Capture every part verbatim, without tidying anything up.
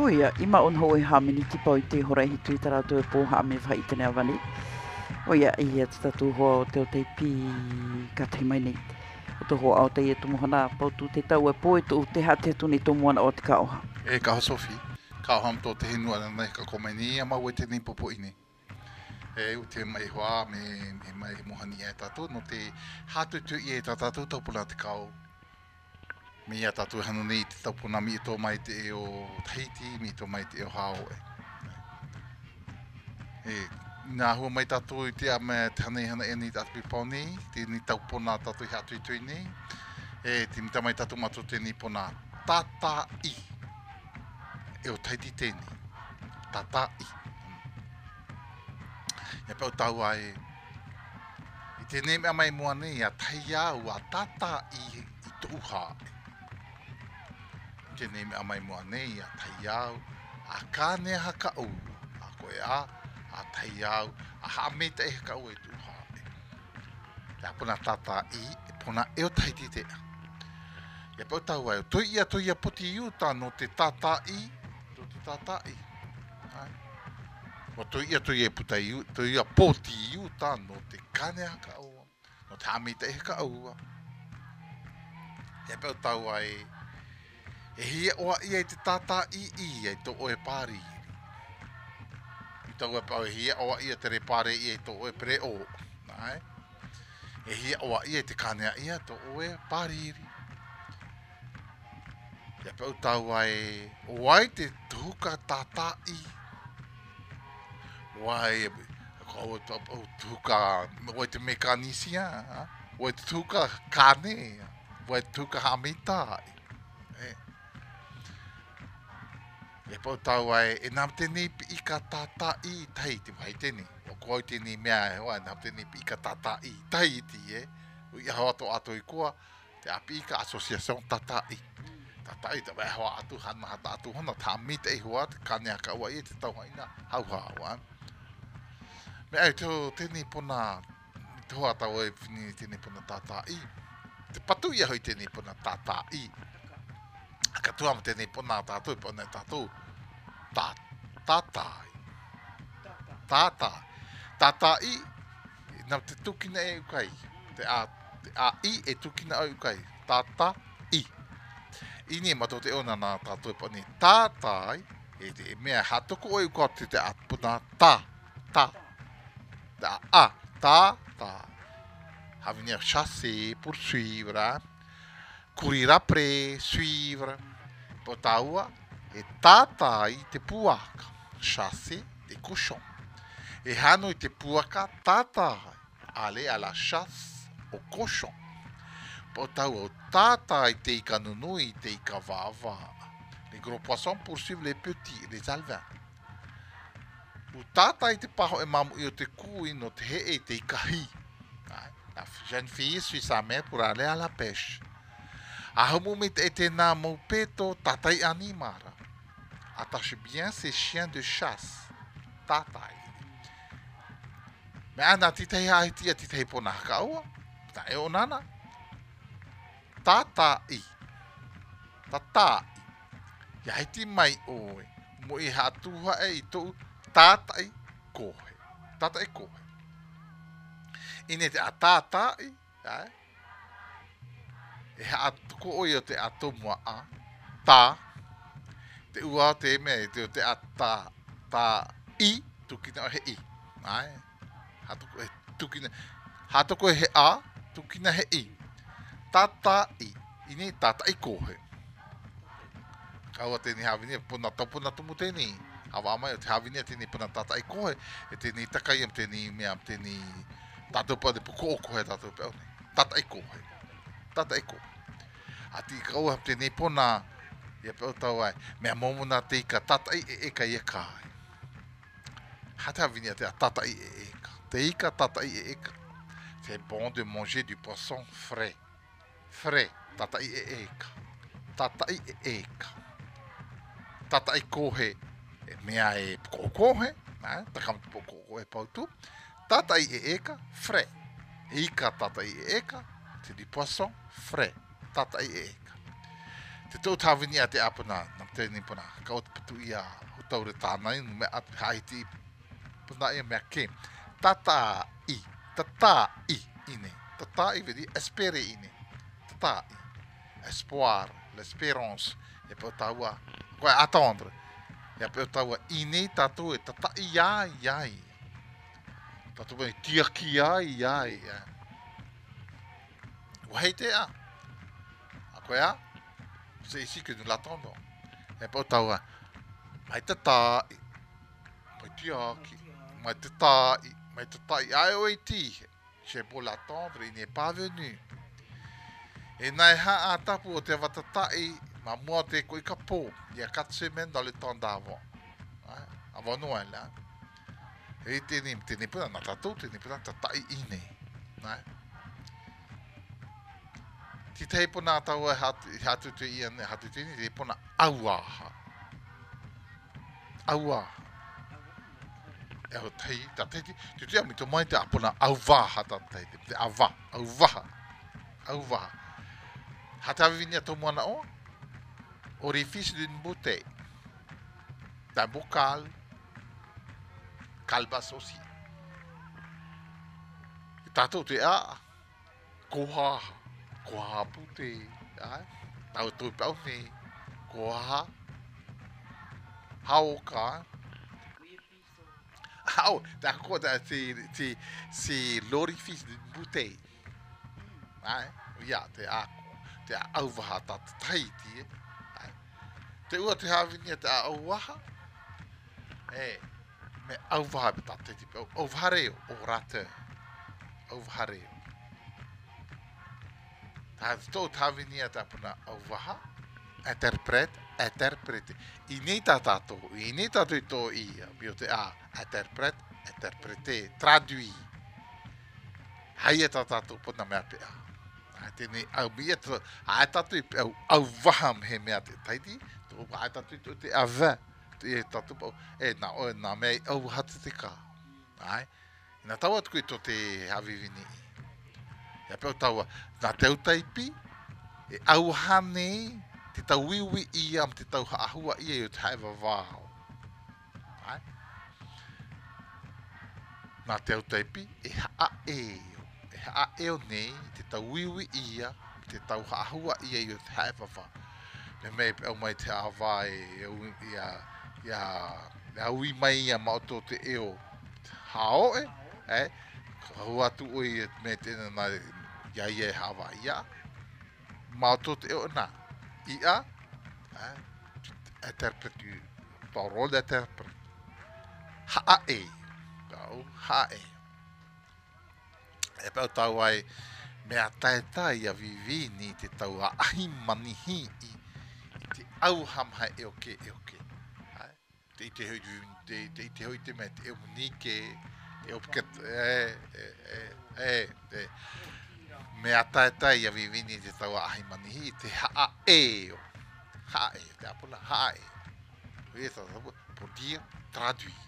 Oia, ima on hoi hamini ki pau i te horehi tui tara tu e pōha me whai i tene awani. Oia, i e tatu hoa o te o te pi ka te mai nei. O te hoa o te i e tumuhana pau tu te tau e pō e tu te ha te tuni tumuana o te kaoha. E ka Sophie, ka ham to te hinua na ka komeni ama we te ni popo ine. E u te mai hoa me me mai mohani e tatu no te hatu tu i e tatu tau puna te kao. Me ia tatu hanu nei te tau puna mi to mai te e o Tahiti, mi to mai te e o Hawaii. E nā hua mai tatu i te a me te hanei hana e ni tatu pipau nei, te ni tau puna tatu i hatu i tui nei. E te mita mai tatu matu te ni puna tata i. E o Tahiti tēni. Tata i. E pau tau ai. I te ne mea mai mua nei a tai au a tata i i to uha. I te ne mea mai mua nei a tai au a kāne haka au. A koe a, a tai au, a haameta e haka au e to uha. Te apuna tata i, e puna e o Tahiti tea. E pau tau ai, toi ia toi ia poti iu no te tata i, to te tata i. O toi ia toi e puta iu, toi ia poti iu no te kane haka aua, no te hamita e haka aua. E pau tau ai, e hia oa ia i te tata i i, e to oe pāri. I tau e pau e hia oa ia te re pāre i, e to oe pre o. Nai? E hia oa ia i te kane ia, to oe pāri. E pau tau ai, oai te tuka tata i. Wai, ko o tuka, o te mekanisia, o te tuka kane, o te tuka hamita. E, e pau tau ai, e nam tēnei pi i ka tata i Tahiti, wai tēnei. O koi tēnei mea e hoa, nam tēnei pi i ka tata i Tahiti, e. O i hawa to ato i kua, te api i ka asosiasion tata i. Tata i te wai hoa atu hana hata atu hana, tā mita i hoa, te kane haka ua i te tau haina, hau hawa. Me ai tō tēnei puna, te hoa tau e whini tēnei puna tata i. Te patu ia hoi tēnei puna tata i. Ka tuama tēnei puna tātou, puna tātou. Tā, tata i. Tata. Tata i, nau te tukina e ukai. Te a, te a i e tukina e ukai. Tata i. Ini e mato te ona nā tātou puni tata i, e te mea hatoko e uka te te a puna tā, tā. Da a, ta, ta. Venir chasser, poursuivre, courir après, suivre. Potaua, et tata i te puaka, chasser des cochons. Et hano i te puaka, tata, aller à la chasse aux cochons. Potaua, tata i te ika nunui, te ika vava. Les gros poissons poursuivent les petits, les alevins. O tata i te paho e mamu i o te kui no te he e te ikahi. La jeune fille suit sa mère pour aller à la pêche. A hamu me te e te nā mau peto tata i animara. Attache bien ses chiens de chasse. Tata i. Me ana ti tei hae tia ti tei pona haka aua. Ta e o nana. Tata i. Tata i. Ia hiti mai oe. Mo i hatuha e i tou tata i kohe. Tata i kohe. Ine te a tata i. Eh? E ha atuko oi o te atomua a. Ta. Te ua te me te o te a ta. Ta i. Tukina o he i. Ai. Hatuko e tukina. Hatuko e he a. Tukina he i. Tata i. Ine tata i kohe. Kaua tēnei hawini. Puna topuna tumu tēnei. Awa mai o te hawini a tēnei puna tata i kohe, e tēnei takai am tēnei mea, tēnei tātou pa de puko o kohe tātou pe au nei. Tata i kohe. Tata i kohe. A ti kau am tēnei puna, ia pe au tau ai, mea momuna te ika tata i e eka i e kai. Hata hawini a te a tata i e eka. Te ika tata i e eka. C'est bon de manger du poisson frais. Frais. Tata i e eka. Tata i e eka. Tata i kohe. E mea e kokohe, takam te kokohe pautu. Tata i e eka, frais. Ika tata i e eka, c'est du poisson frais. Tata i e eka. te tō tāwini a te apuna, nam tēnei puna, ka o te patu ia o taure tānai, me atu haiti puna ia mea ke. Tata i, tata i, ine. Tata i vedi, espere ine. Tata i. Espoir, l'espérance. E pau taua, koe attendre. E pau taua, ine tatou e tata i ai, ai. Tatou bani, tia ki ai, ai. Wahei te a. A koe a. C'est ici que nous l'attendons. Et pas tawa. Mai te tai. Mai tiaki. Mai te tai. Mai te tai. Ai oi ti. J'ai beau l'attendre, il n'est pas venu. Et nai ha a tapu o te watatai. Ma mua te koe ka pō. Il y a quatre semaines dans le temps d'avant. Avant Noël. Hein? Et tēnei, tēnei puna na tatou, tēnei puna tatai ine. Hein? Ti tei puna tau e hatu te ia ne hatu te ni, te puna auaha. Auaha. E ho tei, ta tei, te te ami to mai te apuna auvaha ta tei, te ava, auvaha. Auvaha. Hata vinia to moana o, orifice d'une bouteille, d'un bocal, calebasse aussi. Tatou te a, kohaha. Koha pute, ai, tau tui pau ne, koha, haoka, hao, ta ko ta c'est c'est c'est l'orifice d'une bouteille, ai, ia te a, te a auvaha ta taiti, ai, te ua te havinia te a auvaha, e, me auvaha ta taiti pau, auvahareo, orateur, auvahareo. Ta tō tāwinia tā puna auwaha, interprète, interprété. I nei tā tātou, i nei tātou i tō ia, bio te a, interprète, interprété, traduit. Hai e tā tātou puna mea pe a. Hai tēnei au mia tō, hai tātou i au auwaha me mea te taiti, tō hai tātou i tō te awa, te e tātou pau, e nā o nā mea i au hata te kā. Hai, nā tau atu i tō te hawivini i. E pēo taua, nā teu taipi, e au hane, te tau wiwi i am, te tau haahua i e o te haewa wāo. Ai? Nā teu taipi, e haa eo. E haa eo nei, te tau wiwi i a, te tau haahua i e o te haewa wāo. Me mei pēo mai te awa e ia, ia, ia ui mai ia mauto te eo. Hao e, eh? Hua tu oi me tēnā nā ia ia hawa ia. Mauto te eo nā. Ia, interprète, ton rôle d'interprète. Haa e. Kau, haa e. E pēo tau ai, mea tae tai a vivini te tau a ahi manihi i te auhamha e oke e oke. Te ite hoi te ite hoi te me te eo munike, e opket, e, e, e, e, mea tae tai a vivini te tau a ahi manihi, te haa eo. Haa e, te apuna haa e. E tau, pour dire, traduire.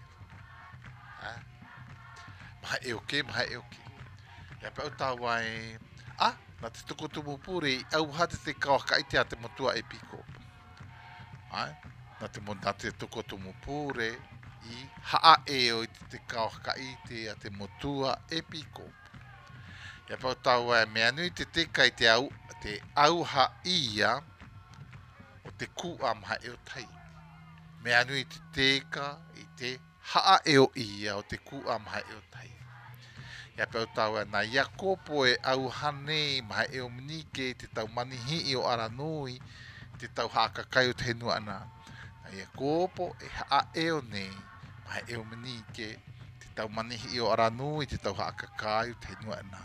Maha e oke, maha e oke. Ia pēo tau ai, ah, nā te tuko tumu pure, au hate te kauaka i te a te motua e piko. Ai, nā te, nā te tuko tumu pure, i haa eo i te kauaka i te a te motua e piko. Ia pau tau e mea nui te teka i te au, te auha ia o te ku amha eo tai. Mea nui te teka i te haa eo ia o te ku amha eo tai. Ia pau tau e nā ia kopo e auhane maha eo manike te tau manihi i o aranui te tau hakakai o te henua ana. Nā ia kopo e haa eo nei maha eo manike te tau manihi i o aranui te tau hakakai o te henua ana.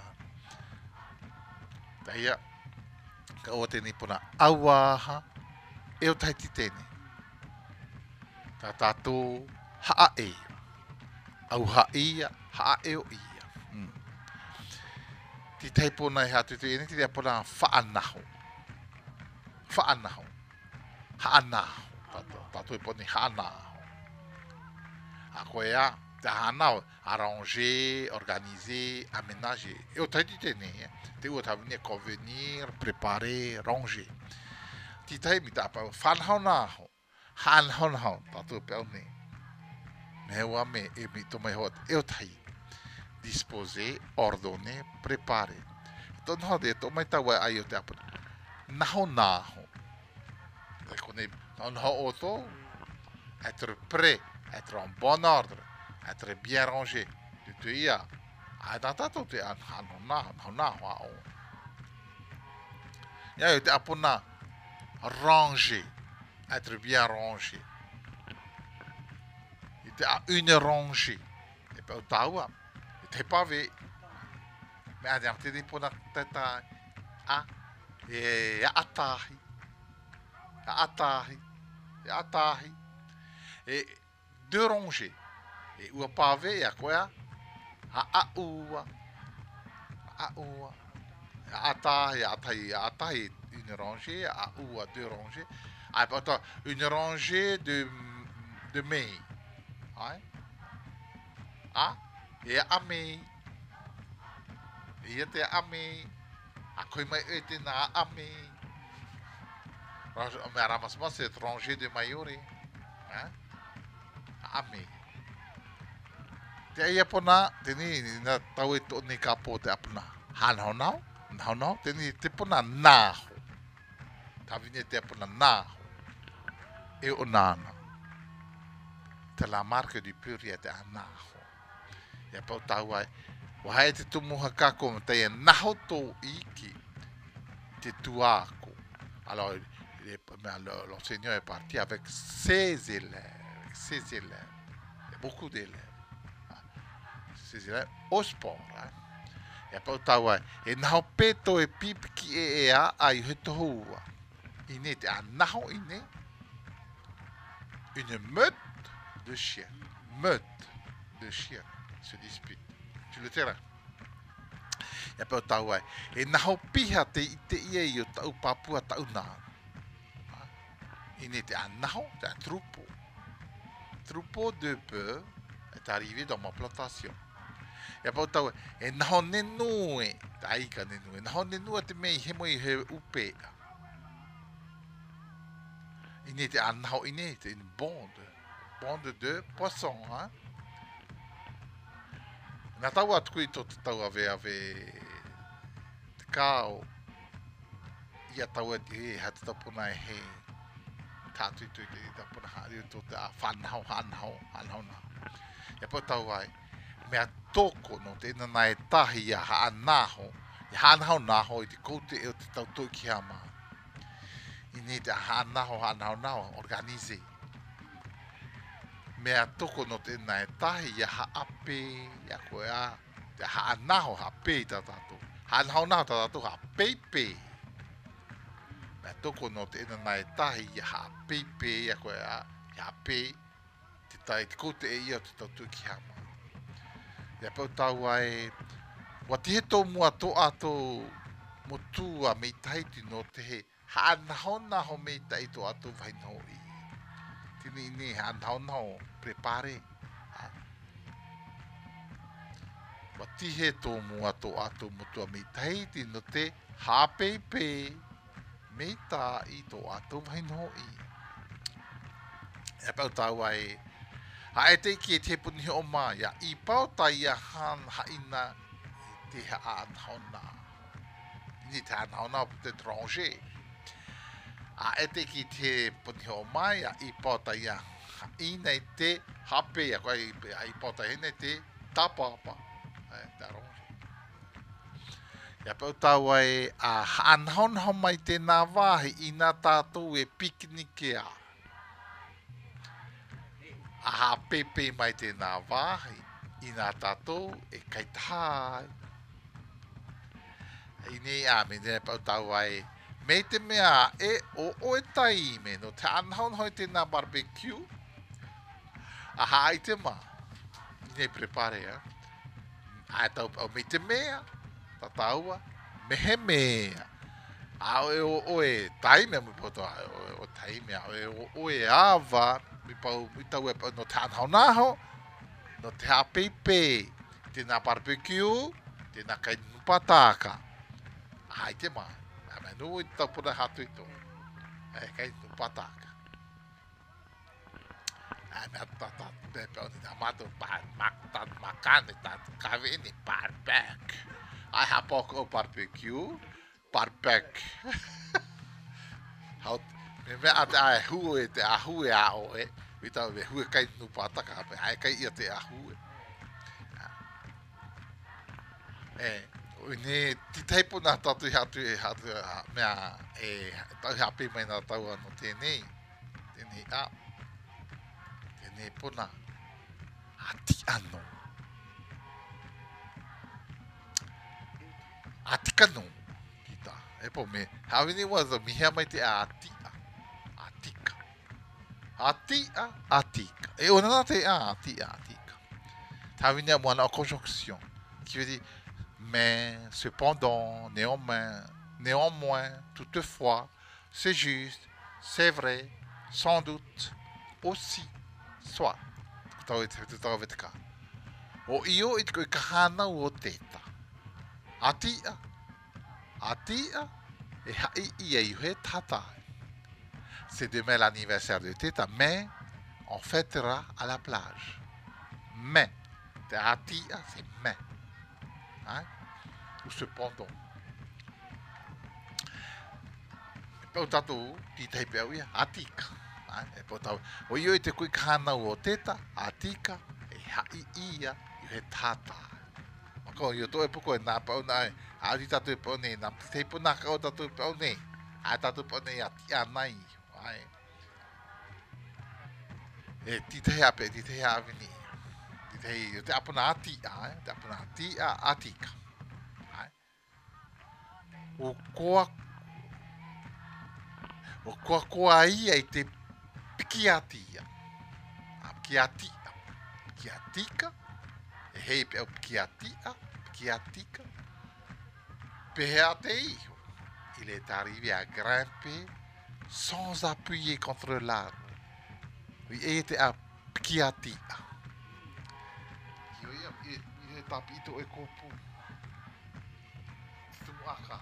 Tā ia, ka o tēnei puna auaha, eo taiti tēnei. Tā tātou haa eo. Auha ia, haa eo ia. Mm. Ti tei puna i hatu tēnei, ti rea puna whaanaho. Whaanaho. Haanaho. Tātou, tātou e puni haanaho. A koe a, te haanao, arranger, organiser, aménager. Eo taiti tēnei, te ua tawini convenir, préparer, ranger. ti tai mi ta pa whanhau nā ho. Han hon hau, tātou pe au ne. Me hewa me e mi to mai hot e o tai. Disposer, ordonner, préparer. Ton ho de to mai tawa ai o te apuna. Naho nā ho. E kone, non ho o to, être prêt, être en bon ordre, être bien rangé. Tu te ia. A ta tatou te an hano nā, hano nā hoa o. Ia o te apuna, ranger, être bien rangé. Il était à une rangée. Et puis, Ottawa, il n'était pas vu. Mais à dire, tu pour la tête à et à Atahi. À Atahi. Et Atahi. Et deux rangées. Et où pas vu, il y a quoi? À Aoua. À Aoua. À Atahi, Atahi, Atahi, une rangée. À Aoua, deux rangées. Ah, attends, une rangée de, de mai. Hein? Ah? E a me. E te a me. A koe mai e te na a me. Me aramasma c'est étranger de Maiori. Hein? A me. Te ia pona, te ni na tau e to ni ka po te apuna. Han ho nao? Nao nao? Te ni te pona nāho. Ta vine te apuna nāho. E o nāna. Te la marque du pluriel te a nāho. Ia pau tau ai. Wahai te tumuha kako ma te naho tō iki te tuako. Alors, l'enseignant est parti avec ses élèves. Avec ses élèves. Il y a beaucoup d'élèves. Ses élèves au sport. Hein. Ia pau tau ai. E naho peto e pipiki e e a ai he tohua. Ine te a naho ine. Une meute de chiens. Meute de chiens se dispute sur le terrain. Ia pau tau ai. E naho piha te i te ia i o tau papua tau nā. Il était un naho, un troupeau. Troupeau de bœufs est arrivé dans ma plantation. Ia pau tau ai. E naho nenue, ta aika nenue. Naho nenue te mei he moi he upea. Il était un naho, il était une bande. Bande de poissons, hein. Nā tau atu kui tō te tau ave ave te kāo. Ia tau ati he hata tapuna e he. Tātui tui te tapuna haari o tō te a whanau, hanau, hanau nā. Ia pau tau ai. Mea tōko no te ina nai tahi ia haa nāho. Ia hanau nāho i te koute e o te tau tō ki hama. I ni te haa nāho, hanau nāho, organize. Mea toko no te nai tahi ia ha ape ia koe a te ha naho ha pe ta tato ha naho naho ta tato ha pepe mea toko no te nai tahi ia ha pepe ia koe a ia pe te tai te kote e ia te tautu ki hama ia pau tau ai wa te heto mua to ato mo tua me taiti no te he ha naho naho me taito ato vai no i tini ni ha naho naho prepare. Wa tihe tō mua tō ato mutua me taiti no te hāpeipe me tā i tō ato vaino i. E pau tau ai, ha e te ki e te puni o mā, ia i pau tai a han haina te ha anhauna. Ni te anhauna po te tranche. A e te ki te puni o mā, ia i pau tai a i nei te hape a koe i pota hene te tapapa te aronge ia pau tau ai a hanhon ho mai te nā wāhi i nā tātou e piknike a a hapepe mai te nā wāhi i nā tātou e kaitahai i nei a me ne pau tau ai me te mea e o o e tai me no te hanhon hoi te nā barbecue a hai te mā. Nei prepare, eh? A tau au me te mea, ta taua, me he mea. A o e o o e taime mi poto, o taime, a o e o o e ava, mi pau, mi tau e no te anhau naho, no te hapeipe, te nā barbecue, te nā kainu pataka. A hai te mā. A me nu i tau puna hatu i tō. e kai tu pataka. A me ta ta pe pe ni amato pa mak ta makan ta kave ni parpek. I have poco barbecue, parpek. How me me at ai hu e te a hu e a o e. Vita me hu kai tu pataka pe ai kai ia te a hu e. E ne ti teipo na tatu hatu e hatu mea e tau hapi mai na tau ano tēnei. Tēnei a. Tēnei puna. Ati ano. Atika no. Kita. E po me. Hawini wazo mihea mai te a atia. Atika. Atia. Atika. E ona na te a atia. Atika. Hawini a moana o conjonction. Qui veut dire mais, cependant, néanmoins, néanmoins, toutefois, c'est juste, c'est vrai, sans doute, aussi, soit. O io it ko kahana o teta. Atia, atia, e hai ia i tata. C'est demain l'anniversaire de teta, mais on fêtera à la plage. Mais, te atia, c'est mais. Hein? Ou cependant. E pau tatou, ti tei pēu ia, atika. E pau tau, o io i te kui kahana o teta, atika, e hai ia, i he tata. Mako, io to e puko e nā pau nai, a ri tatou e pau nei, nā tei puna ka o tatou e pau nei, a tatou pau nei ati anai. E ti tei ape, ti tei avini. Ti tei, te apuna ati a, te apuna ati a, atika. O koa o koa koa ia i te pikiatia. A pikiatia. Pikiatika. E hei pe au pikiatia. Pikiatika. Pehea te iho. Il est arrivé à grimper sans appuyer contre l'arbre. Oui, e te a pikiatia. Io ia, i he tapito e kopu. Tumu aka.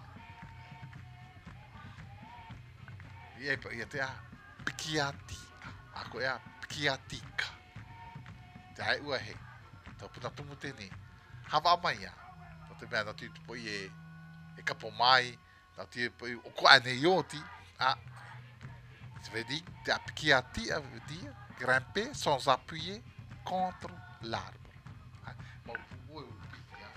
Ia ia te a pikiatia. Ako e a pikiatika. Te ai ua he. Tau puna tumu tēnei. Hawa mai a. Tau te mea natu tu poi e e kapo mai. Tau te poi o koa ne ioti. Ah. Ça veut dire te a pikiatia veut dire grimper sans appuyer contre l'arbre. Mau ua ua pikia.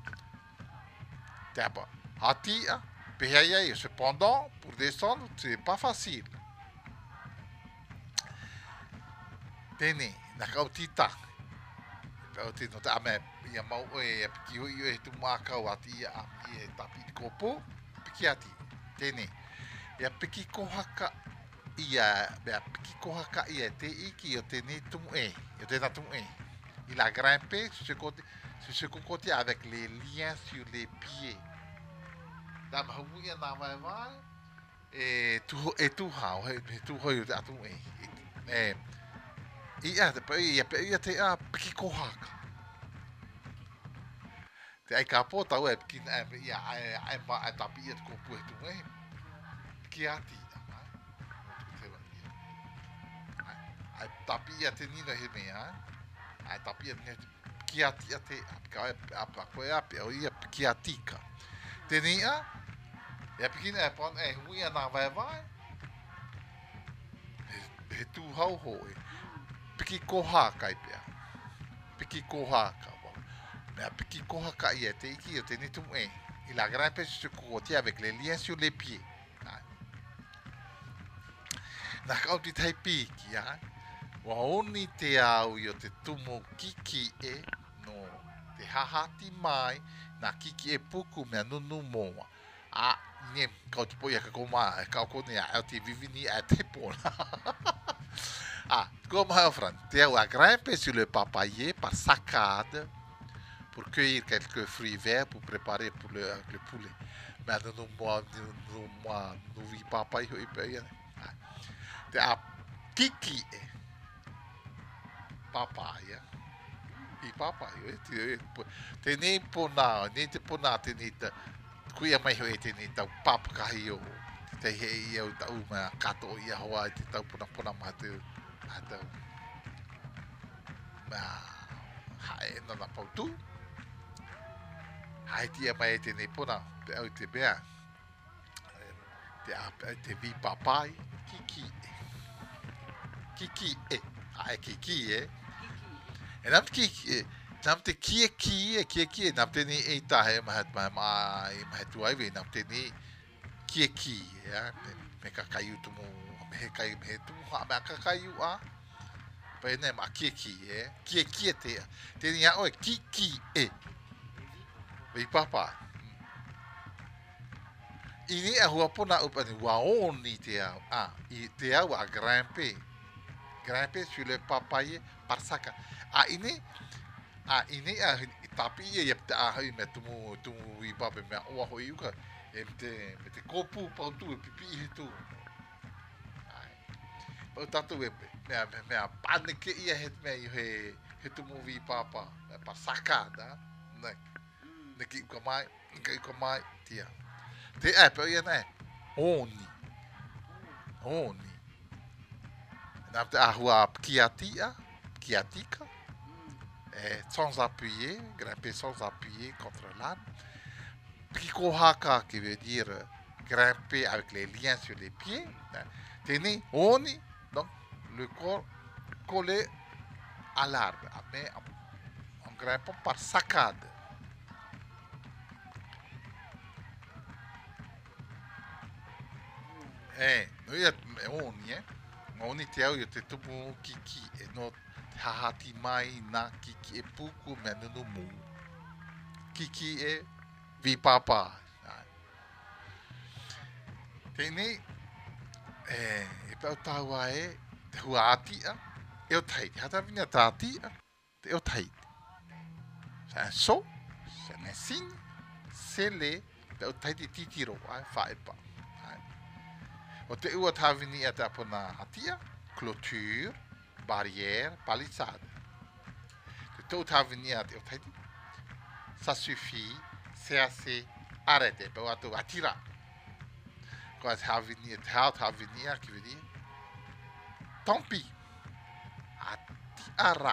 Te apa. Hatia. Et cependant, pour descendre, c'est pas facile. Tēnei, nā kau tita. Pēo te no te ame, ia mau e piki hui e tu mākau ati ia ami e tapi i kopo, piki ati. Tēnei, ia piki kohaka ia, ia piki kohaka ia te iki o tēnei tumu e, o tēnā tumu e. Il a grimpé sur ce côté, sur ce côté avec les liens sur les pieds. Da mahu ia nā vai vai e tu e tu hao e tu hoi te atu e e ia te pai ia pai ia te a piki kohaka te ai ka po tau e piki na ia ai ai ma ai tapi ia ko pu e tu e piki ati ai tapi ia te nina he mea ai tapi ia ne piki ati ia te ka a pa ko ia pe ia piki atika te nia e pikina e pon e hui ana vai vai he tu hau hoi piki koha kai pea piki koha ka wa me piki koha ka ia te iki o te ni tu e il a grimpé sur ce côté avec les liens sur les pieds na kau ti tai piki ha wa oni te au i o te tumo kiki e no te hahati mai na kiki e puku mea nunu moa a nie kau te poia ka koma kau kone a te vivini a te pona ah comme un frère te a grimpé sur le papayer par saccade pour cueillir quelques fruits verts pour préparer pour le, le poulet mais nunu moa nunu moa nuvi papai hoi pe te a kiki e papaya i papai te te ne pona ne te pona te ne te kuia mai hoi te ne tau papakahi o te he i au tau mea kato i a hoa i te tau puna puna mahatu atau mea hae nana pautu hae tia mai e tēnei puna te au te mea te a te vi papai kiki e kiki e hae kiki e e nam kiki e nam te kia ki e kia ki e nam tēnei e tahe mahat mai mahat tuai we nam tēnei kia ki e me ka kaiu tumu me he kai me he tumu ha me ka kaiu a pa ne ma kia ki e kia ki e te tēnei a oe kiki e vi papa ini a hua puna upa ni waoni te au a i te au a grimper grimper sur le papaye parsaka a ini a ini a tapi e ia te a hai me tumu tumu vi papa me o ho iuka e te me te kopu pa tu pipi he tu ai pa tatu e me me a panike ia het me he he tumu vi papa parsaka da ne ne ki ko mai ki ko mai tia te app ia ne oni oni na te ahua kiatia kiatika et sans appuyer grimper sans appuyer contre l'âne piko haka qui veut dire grimper avec les liens sur les pieds teni oni donc le corps collé à l'arbre mais en grimpant par saccade. Eh, no ia e oni, eh? Oni te au i te tupu kiki e no te hahati mai na kiki e puku me nunu mu. Kiki e vi papa. Tēnei, e, e pau taua e te hua atia, e o taiti. Hata vina tā atia, te o taiti. C'est un saut, c'est un signe, c'est le, te o taiti titiro, ai, whaepa. O te ua tāwini a te apona hatia, clôture, barrière, palissade. Te tau tāwini a te o taiti, ça suffit, c'est assez, arrêtez, pau atu atira. Ko a tāwini a te hao tāwini a ki vedi, tant pis, atiara.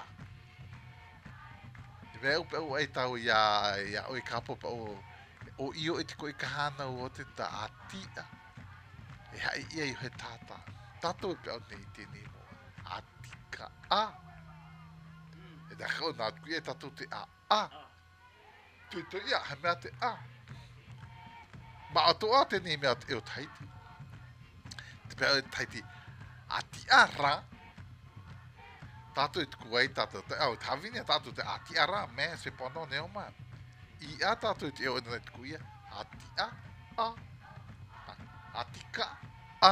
Te veu pau e tau ia, ia oi kapo pau, o io e te koi kahana o te ta atia. E hai ia i he tata. Tato e pēo nei tēnei mo. Atika a. E da kau nā kui e tato te a. A. Tui tui ia, he mea te a. Ma ato a tēnei mea te eo taiti. Te pēo e taiti. Ati a ra. Tato e tuku ai tato. Au, tawini a tato te ati a ra. Me se pono neo ma. I a tato e te eo e nai tuku ia. Ati a. A. Atika a.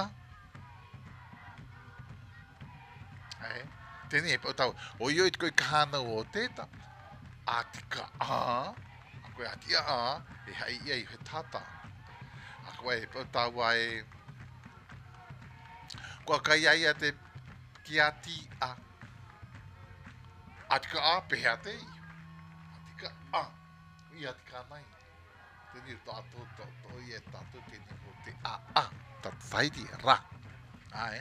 Ai, tēnei e pau tau. O io i te koi kahana o tēta. Atika a. A koe atia a. E hai ia i he tata. A koe e pau tau ai. Koa kai ai a te ki ati a. Atika a pehea te i. Atika a. I atika nai. Tēnei tātou tātou i e tātou tēnei o te a a. Tātou taiti ra. Ae.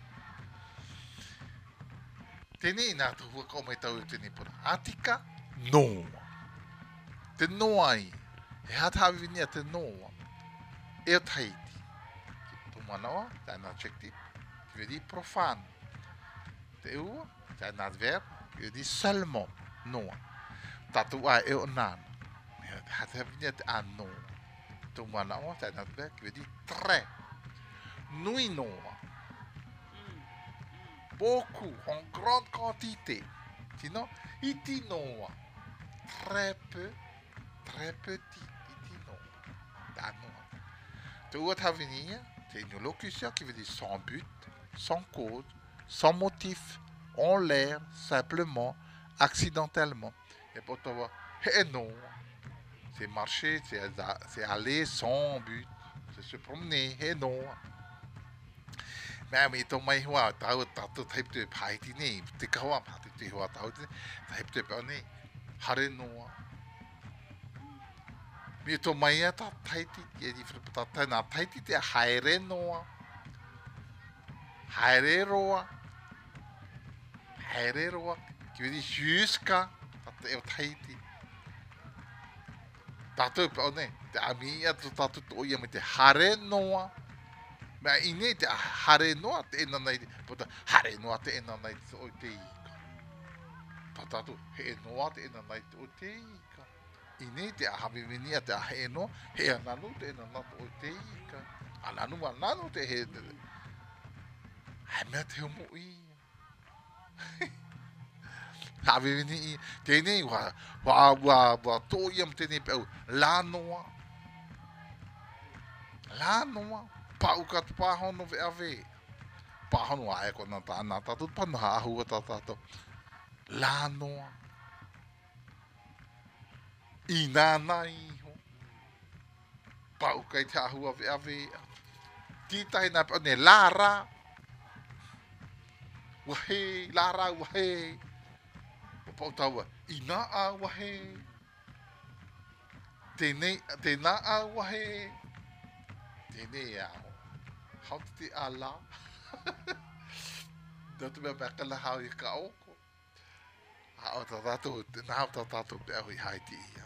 Tēnei nā tu hua kau mai tau tēnei puna. Atika noa. Te noa i. E hatawi nia te noa. E o taiti. Tu manawa, tā nā adjectif. Qui veut dire profane. Te ua, tā nā adverbe. Qui veut dire seulement. Noa. Tātou a e o nāna. Hatavinia te ano. Tu manawa, tā nā adverbe. Qui veut dire très. Nui noa. Beaucoup, en grande quantité. Sinon, iti noa. Très peu, très petit. Iti noa. Tā noa. Tu ua tavinia, c'est une locution qui veut dire sans but, sans cause, sans motif, en l'air, simplement, accidentellement. Et pour te voir, et non. C'est marcher, c'est aller sans but, c'est se promener, et non. Mais mais to mai hua tau tatu type de paiti ni te kawa pati te hua tau te type de pani hare noa Mi to mai a ta taiti, e di fripa ta tai, nā taiti te a haere noa. Haere roa. Haere roa. Ki wedi huska, ta te eo taiti. Tātou pa o ne, te ami ia to tātou to ia me te hare noa. Mea i nei te hare noa te ena nei, pota hare noa te ena nei te o te ika. Tā tātou he noa te ena nei te o te ika. I nei te ahawiwinia te ahe noa, he ananu te ena nei te o te ika. Ananu ananu te he... Hai mea te homo ia. Hawiwini i, tēnei wa, wa, wa, wa tō iam tēnei pe au, la noa. La noa. Pau katu pāhono ve ave. Pāhono a e ko nā tā nā tātou panu ha ahua tā tātou. La noa. I nāna iho. Pau kai te ahua ve ave. Tītai nā pau ne lara. Wahe, lara wahe. Pau taua, i nā a wahe. Tēnei, te nā a wahe. Tēnei ao. Hau te a la. Tatu mea mea kala hau i ka oko. Hau ta tātou, nā hau ta tātou pe ahui haiti ia.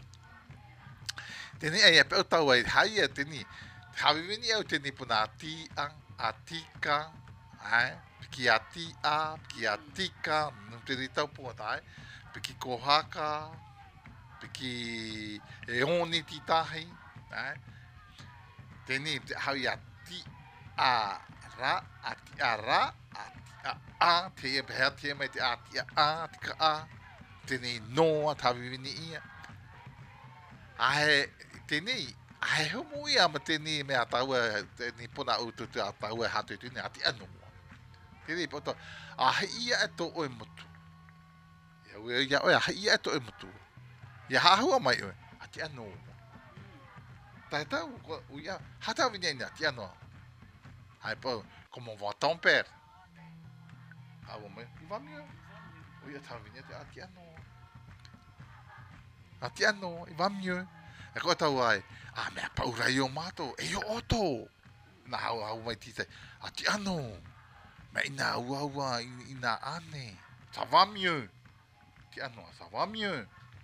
Tēnei ai e pe au tau ai hai e tēnei. Hawewini au tēnei puna a ti ang, a tika. Ai, piki a ti a, piki a tika. Num tēnei tau pua tai. Piki kohaka. Piki e oni ti tahi. Ai. Tēnei te hau i a ti a ra, a ti a ra, a ti a a, te e pehea te e mai te a ti a a, tika a, tēnei noa tawini ia. Ahe, tēnei, ahe homo ia ma tēnei mea taua, tēnei puna ututu a taua hatu i tēnei a ti a noa. Tēnei poto, ahe ia e to oe mutu. Ia ue ia oe, ahe ia e to oe mutu. Ia hahua mai oe, a ti a noa. Tai tau, uia, hata vini ina ti ano. Hai po, como va ton père. Ah bon, mais il va mieux. Uia ta vini ti ano. A ti ano, il va mieux. E ko tau ai, ah me pa ura yo mato, e yo oto. Na hau hau mai ti sai, a ti ano. Me ina ua ua ina ane. Ça va mieux. Ti ano, ça va mieux.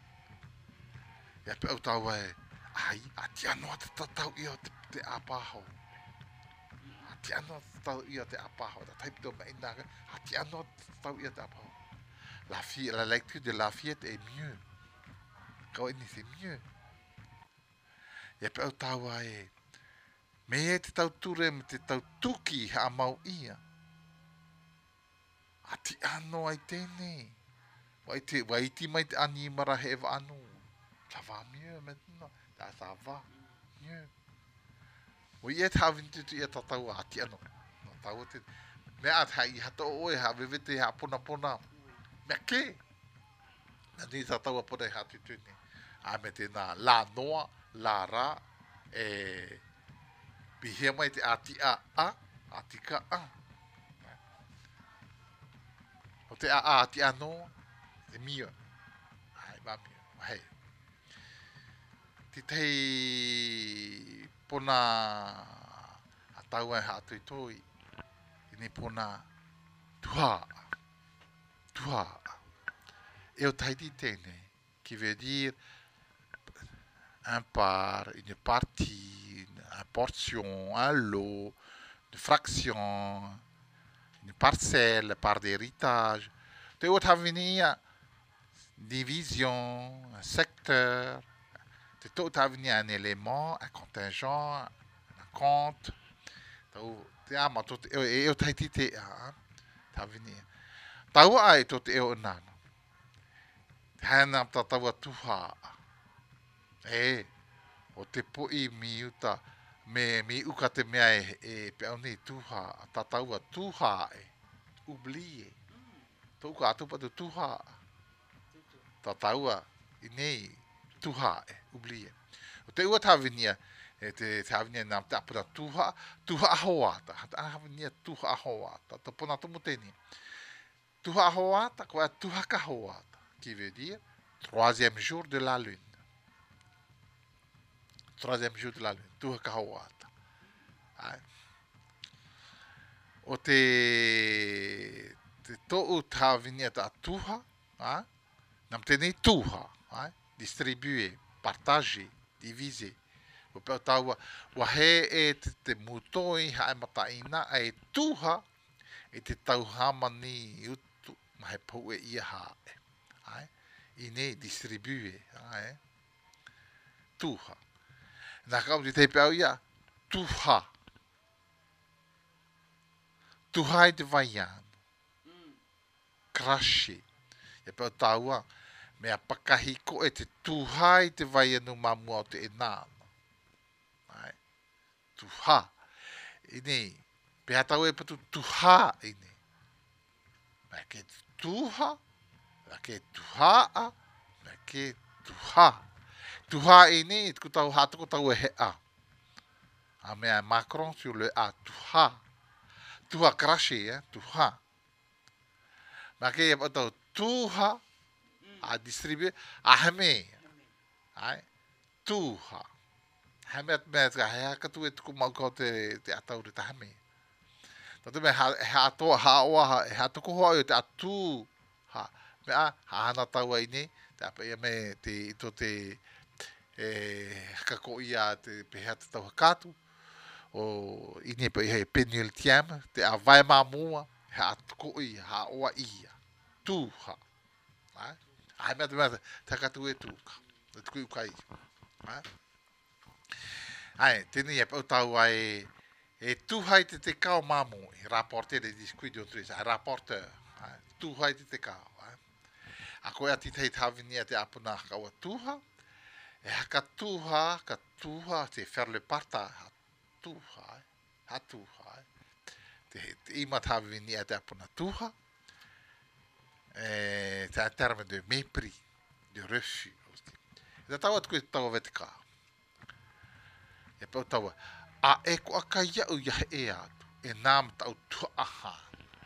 E pe au tau ai. Ai, a ti anoa te tatau ia te, te apaho. A ti anoa te tatau ia te apaho. Ta taipito me inaga. A ti anoa te tatau ia te apaho. La, fille, la lecture de la fillette est mieux. Kau ini c'est mieux. Ia pe au taua e. Me e te tau ture me te tau tuki ha mau ia. A ti anoa i tēnei. Wai te, wai ti mai te ani mara he wa anu. Ça va mieux maintenant. Tā ça va. Mieux. O ia te hawini tutu ia tatau a ti ano. No tau te. Mea at hai hato oe ha vevete ha pona pona. Mea ke. Na ni tatau a pona i hatu tuni. A me te nā la noa, la ra, e pihia mai te a ti a a, a ti ka a. O te a a a ti ano, te mio. Hai, ma mio. Hei. Ti tei pona a tau e hatu i toi. Ini pona tuha. Tuha. E o taiti tēnei. Qui veut dire un part, une partie, une portion, un lot, une fraction, une parcelle, part d'héritage. Te o tavinia division, un secteur. Te to tavinia un élément, un contingent, un compte. Te ama to e o taiti te a tavinia. Tau ai to te o nana. Hana tatawa tuha. E, o te poi mi uta, me mi uka te mea e, e pe au nei tuha, tatawa tuha e, ublie. Tōka atupa tu tuha. Tatawa i nei tuha e, ublie. O te ua tawinia, e te tawinia nā tapura tuha, tuha ahoata. Hata tawinia tuha ahoata. Ta pona tumu tēni. Tuha ahoata, koa tuha kahoata. Qui veut dire troisième jour de la lune. troisième jour de la lune, tuha ka hoata. Ai. O te, te to'u tāwini ata tuha, ai. Nam tenei tuha, ai. Distribuer, partager, diviser. O pēo taua, wa he e te, te mutoi hae mataina e tuha e te tauhama ni utu ma he pou e ia hae. Ai. I nei distribuer, ai. Tuha. Nā kau te te pēo ia, tuha. Tuha i te vaiana. Krashi. E pēo taua, mea pakahiko e te tuha i te vaianu mamua o te enana. Ai. Tuha. I nei, pēha tau e patu tuha i nei. Mea ke tuha, mea ke tuhaa, mea ke tuha. Tuha i nei, ku tau hātuko tau e hea. A mea Macron sur le a tuha. Tuha krashi, eh, tuha. Mea ke e patau tuha, a distribue, a hame. Ai, tuha. Hame at mea tika hea katu e tuku mau kau te, te atau re ta hame. Tatu mea he atoa haoa, he atuko hoa o te atu. Ha, mea, ha hana tau ai nei, te apa ia me te ito te e kako ia te pehea te tau hakatu. O ini pa ia he Penuel Tiam, te a vai mamua, he atuko i, haoa ia. Tuha. Ai, ai mea te mea te katu e tuka. Te tuku i ukai. Ai. Ai, tēnei e pau tau ai e tuhai te te kao mamu, i rapporteur de discuit d'autres, ai rapporteur, ai, tuhai te te kao. Ai. A koe ati tei tāwinia te apuna kaua tuha, e haka tuha, ka tuha, te faire le parta, ha tuha, ai, ha tuha. Ai. Te, te ima tāwinia te apuna tuha, e te a terme de mépris, de refus. E tau atu koe tau vete kao. E pau taua, a e ko a kai iau ia e atu, e nām tau tua aha.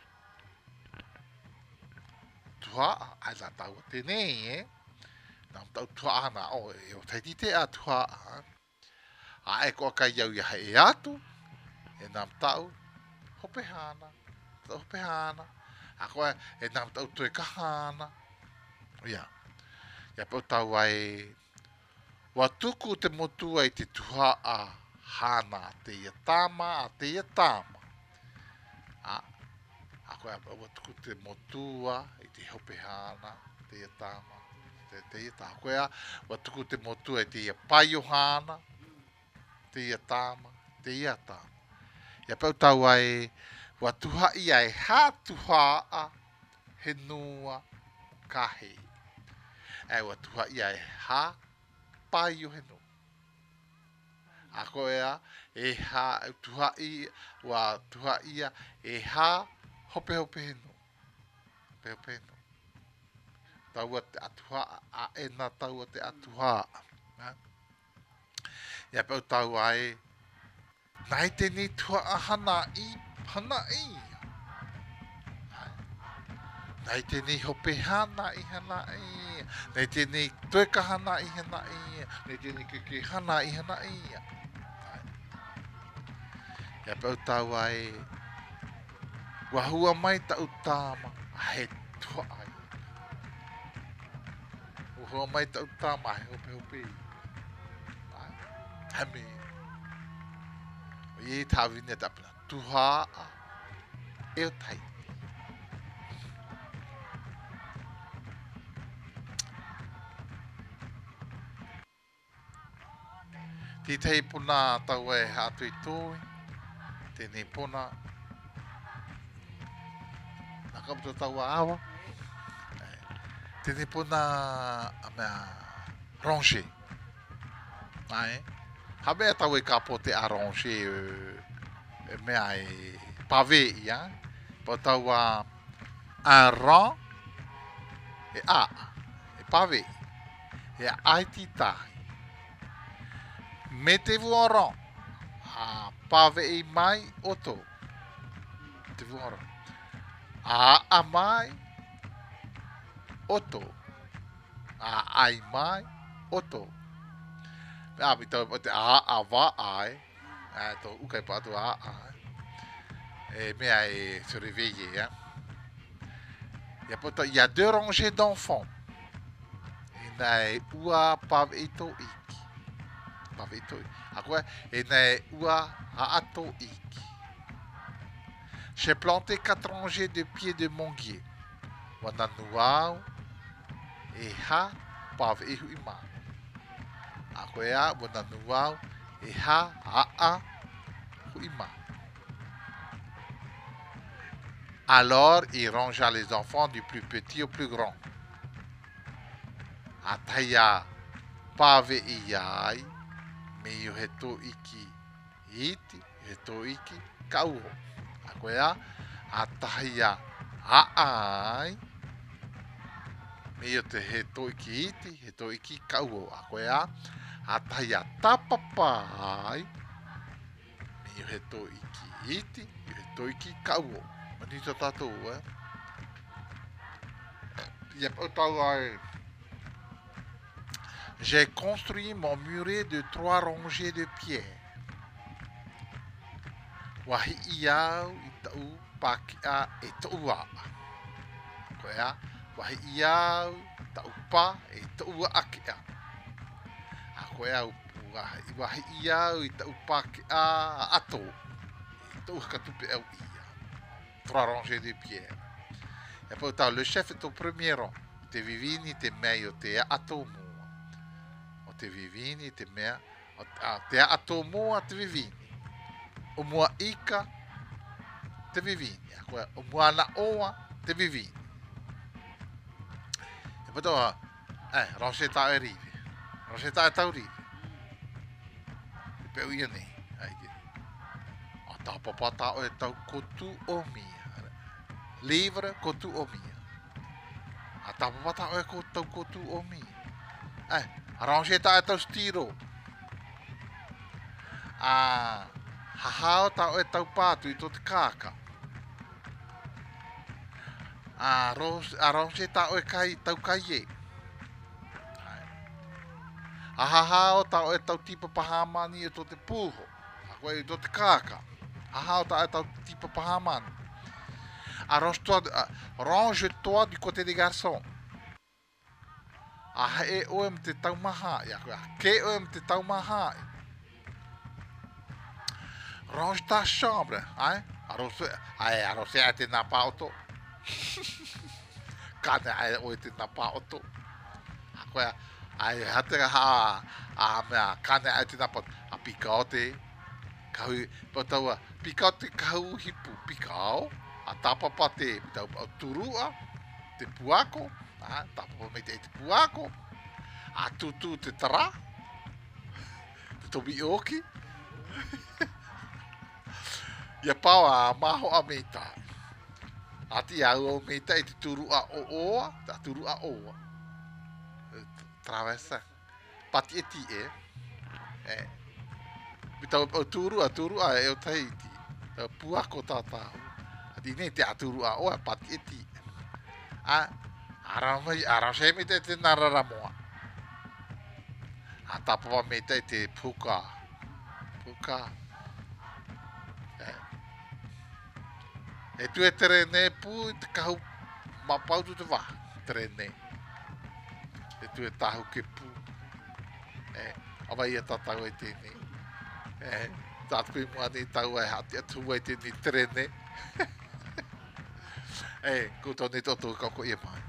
Tua, ai la tau tenei, eh? Nām tau tua aha na, o, e o taiti te a tua aha. A e ko a kai iau ia e atu, e nām tau hopehana, tau hopehana. A koe, e nām tau tue kahana. Ia, ia pau tau ai, wa tuku te motua i te tuha a hana te ia tama a te ia tama. A, a koe wa tuku te motua i te hopehana te ia tama. Te, te ia tama. Koe a, wa tuku te motua i te ia paiohana te ia tama. Te ia tama. Ia pau tau ai, wa tuha i ai ha tuha a he nua kahe. E wa tuha i ai ha pai o heno. A koe a, e ha, tuha i, wa tuha ia, e ha, hope hope heno. Hope hope heno. Taua te atuha, a ena taua te atuha. Ia pau tau ai, nai te ni tuha a hana i, hana i. Nai te ni hope hana i hana i. Nei te ni tueka hana i hana i. Nei te ni keke hana i hana i. Ia pau tau ai. Wahua mai ta utama. He tua ai. Wahua mai ta utama. He hope hope. Hame. O ie tāwine tapina. Tuha a. Eo tai. Ti tei puna tau e hatu i tōi, tēnei puna, nā kaputa tau a awa, tēnei puna a mea ronche, ai, ha mea tau e ka po te a ronche e mea e pave i, ai, po tau a un ron e a, e pave, e a aiti tahi. Me te vuaron, a pave i mai oto, te vuaron, a a mai oto, a ai mai oto. Ah, mi tau o te a a va ai. Ah, to ukai pa tu a a. E mea e se réveiller, hein. Il y a poto, il y a deux rangées d'enfants. Il y a ua pav eto iki. Pav eto. A quoi? Il y a ua a ato iki. J'ai planté quatre rangées de pieds de manguier. Wana nuau e ha pav e huima. A koe a wana nuau e ha a a huima. Alors il rangea les enfants du plus petit au plus grand. Ataya pave iai me yo heto iki iti heto iki kauho. A koe a ataya a ai me yo te heto iki iti heto iki kauho. A koe a ataya tapapai me yo heto iki iti heto iki kauho. Manito tatou, eh? Yep, otau ai. J'ai construit mon muret de trois rangées de pierres. Wahi iau i tau pakia e toua. Koea, wahi iau tau pa e toua akia. A koea, wahi iau i tau pakia ato. E toua katupe au ia. Trois rangées de pierres. Et pourtant, le chef est au premier rang. Te vivini te mea o te ato mua. O te vivini te mea. O te ato mua te vivini. O mua ika te vivini. O mua na oa te vivini. Et pourtant, eh, rangée ta e rive. Rangée ta e tau rive. E peu ia nei. O ta papata o e tau kotu o mia. Livre kotu o mia. A tapapata o e tau kotu o mia. Eh, arrange ta e tau stiro. A hahao ta o e tau pātu i tō te kāka. A arrange ta o e kai tau kai e. A hahao ta o e tau tipa pahamani i tō te pūho. A koe i tō te kāka. Hahao ta o e tau tipa pahamani. Arrange-toi, range-toi du côté des garçons. Ah, e o me te tau maha. Ke o me te tau maha. Range ta chambre. Hein? Arrose, ai, arrose a te napa auto. Kane ai o te napa auto. A koe, ai, hate ha, a mea, kane ai te napa auto. A pikao te, kau, pataua, pikao te kau hipu, pikao. A tapapa te turua, te puako, a tapapa me te puako, a tutu te tara, te tobi oki. Ia pau a maho a meita. A ti au o meita e te turua o oa, ta turua oa. Travessa. Pati e ti e. Eh. Mita o turua, turua e o taiti. Puako tatau. Dine te aturu a oa pati e ti. A aramai arase me te te nararamoa. A tapapa me te te puka. Puka. Eh. E tu e terene pu te kahu mapau tu te wā. Terene. E tu e tahu ke pu. Eh. Awai e tatau e tēne. Eh. Tātui mua ni tau e hati atu e tēne terene. Eh, ko tōne tōtou kako e mai.